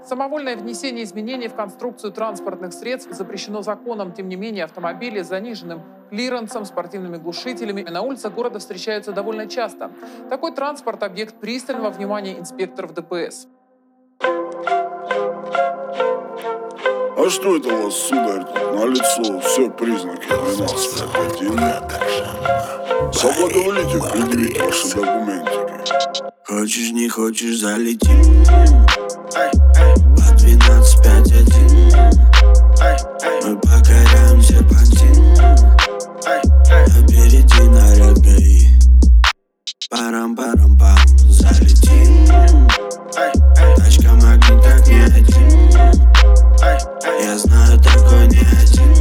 Самовольное внесение изменений в конструкцию транспортных средств запрещено законом. Тем не менее, автомобили с заниженным клиренсом, спортивными глушителями на улицах города встречаются довольно часто. Такой транспорт – объект пристального внимания инспекторов ДПС. А что это у вас, сударь, на лицо все признаки 12.1? Соблаговолите предъявить ваши документики. Хочешь, не хочешь, залетим по 12.5.1. Мы покоряем серпантин, опереди наряд ГАИ. Парам-парам-пам, залетим. Тачка магнит, как не один. Я знаю, такой не один.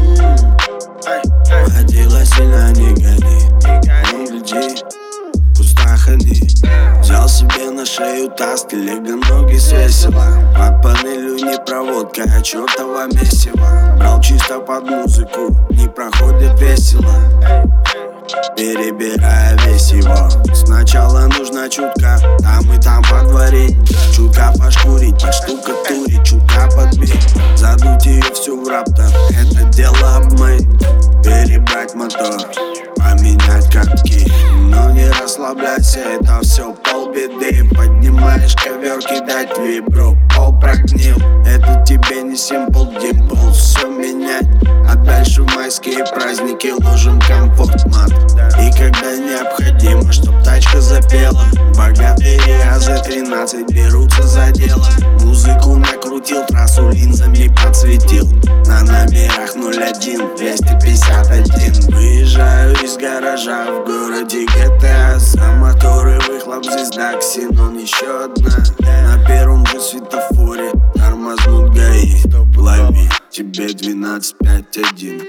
Водила сильно, не гони. Гляди, пустахани. Взял себе на шею таски, лего-ноги свесила. Под панелью не проводка, а чертова месиво. Брал чисто под музыку, не проходит весело. Перебирая весь его. Сначала нужно чутка там и там подварить, чутка пошкурить, подштукатурить, чутка подбить, задуть ее всю в раптор, это дело обмыть. Перебрать мотор, поменять катки, но не расслабляйся, это все полбеды. Поднимаешь ковер, кидать вибру, пол прогнил. Это тебе не симпл, димпл, все менять. А дальше в майские праздники ложим комфорт мат. И когда необходимо, чтоб тачка запела, богатые АЗ-13 берутся за дело. Музыку накрутил, трассу линзами подсветил. На номерах 01, 251. Выезжаю из гаража в городе GTA. За моторы выхлоп звезда, ксенон еще одна. На первом же светофоре тормознут ГАИ. Лови, тебе 12.5.1.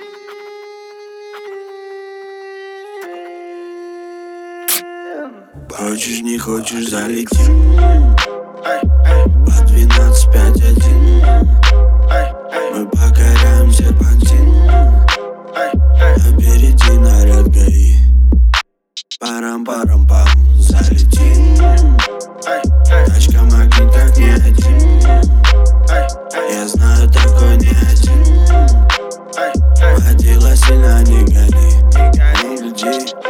Хочешь, не хочешь, залетим по 12.5.1. Мы покоряем серпантин, опереди наряд ГАИ. Парам-парам-пам, залетим. Тачка магнит, как не один. Я знаю, такой не один. Водила сильно, не гони. Гляди.